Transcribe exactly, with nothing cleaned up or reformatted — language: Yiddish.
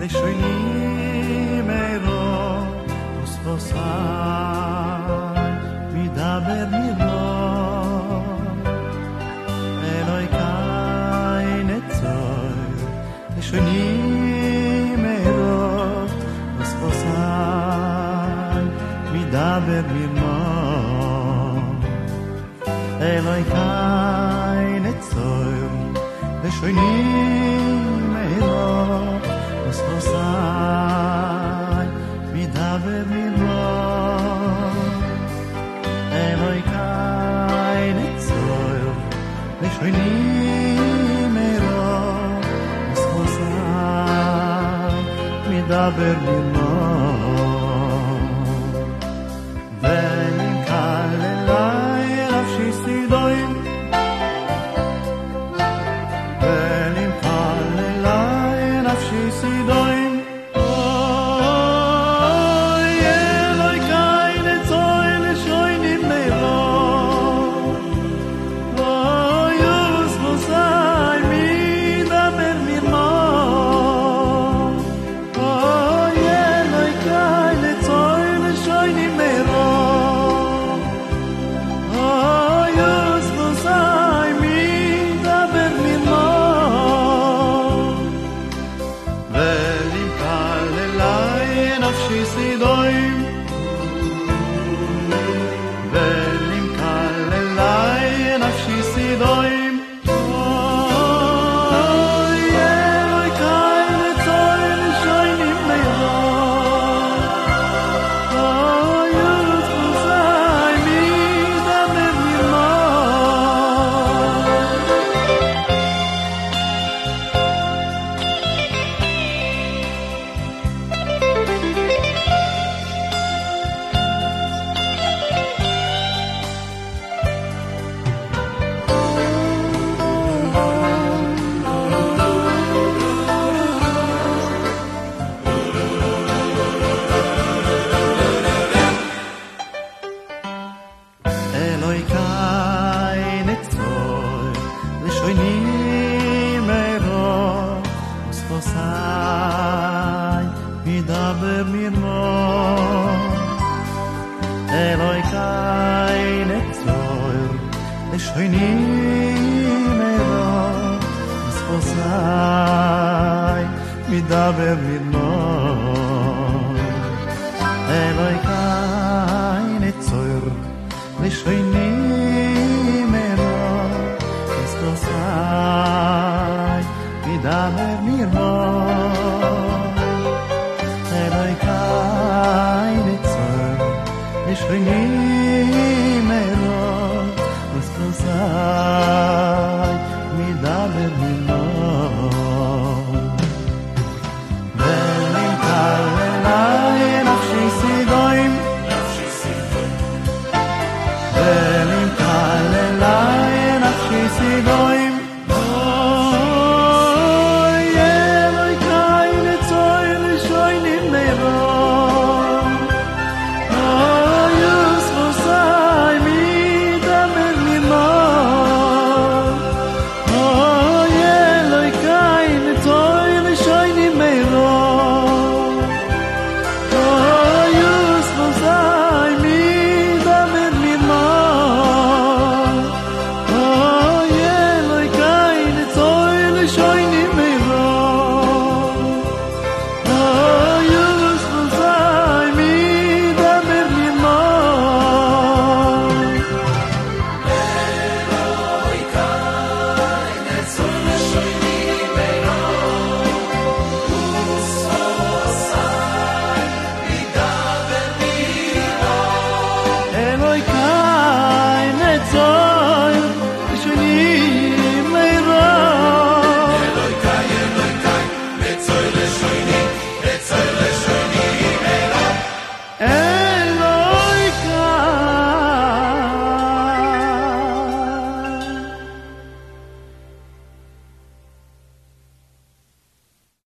לשונים אירו וספוסי מדבר מירו אלוהי קאי נצור לשונים אירו וספוסי מדבר מירו אלוהי קאי נצור לשונים אירו וספוסי מדבר מירו אלוהי קאי נצור לשונים אירו וספוסי מדבר מירו ונקל אליי נפשי סידוים ונקל אליי נפשי סידוים אוי אלוהי קאי נצור לשונים אירו אוי וספוסי מדבר מירו אוי אלוהי קאי נצור לשונים אירו אוי וספוסי מדבר מירו ונקל אליי נפשי סידוים ונקל אליי נפשי סידוים אוי אלוהי קאי נצור לשונים אירו אוי וספוסי מדבר מירו אלוהי קאי נצור לשונים אירו וספוסי מדבר מירו אלוהי קאי נצור לשונים אירו וספוסי מדבר מירו אלוהי